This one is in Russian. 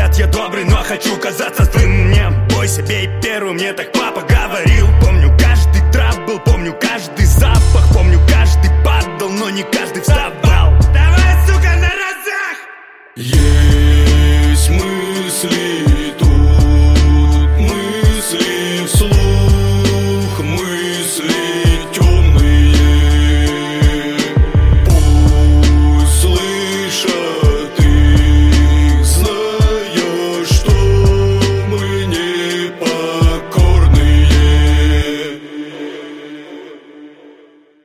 говорят, я добрый, но хочу казаться злым. Не бойся, бей первым, мне так папа говорил. Помню каждый трабл, помню каждый зал.